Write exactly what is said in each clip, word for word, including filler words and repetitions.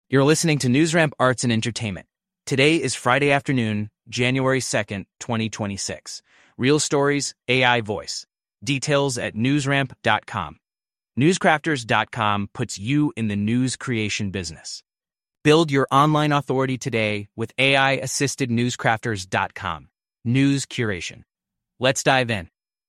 You're listening to NewsRamp Arts and Entertainment. Today is Friday afternoon, January second, twenty twenty-six. Real stories, A I voice. Details at newsramp dot com. newscrafters dot com puts you in the news creation business. Build your online authority today with A I-assisted newscrafters dot com. News curation. Let's dive in.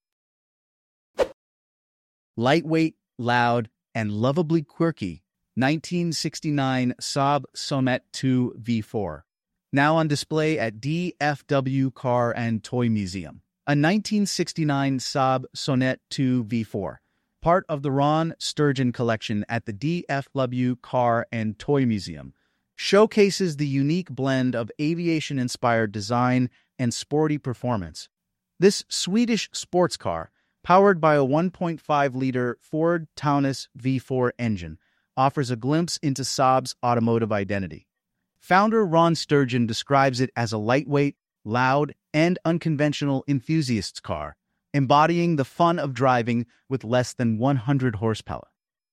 Lightweight, loud, and lovably quirky, nineteen sixty-nine Saab Sonnet two V four. Now on display at D F W Car and Toy Museum. A nineteen sixty-nine Saab Sonnet two V four, part of the Ron Sturgeon collection at the D F W Car and Toy Museum, showcases the unique blend of aviation-inspired design and sporty performance. This Swedish sports car, powered by a one point five liter Ford Taunus V four engine, offers a glimpse into Saab's automotive identity. Founder Ron Sturgeon describes it as a lightweight, loud, and unconventional enthusiast's car, embodying the fun of driving with less than one hundred horsepower.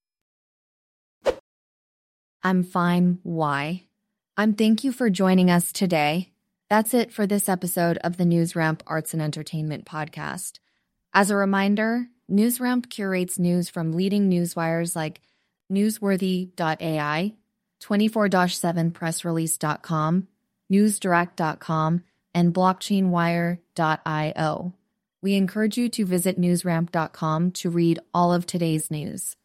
I'm fine. Why? I'm thank you for joining us today. That's it for this episode of the NewsRamp Arts and Entertainment podcast. As a reminder, NewsRamp curates news from leading newswires like newsworthy dot A I, twenty-four seven press release dot com, newsdirect dot com, and blockchain wire dot I O. We encourage you to visit newsramp dot com to read all of today's news.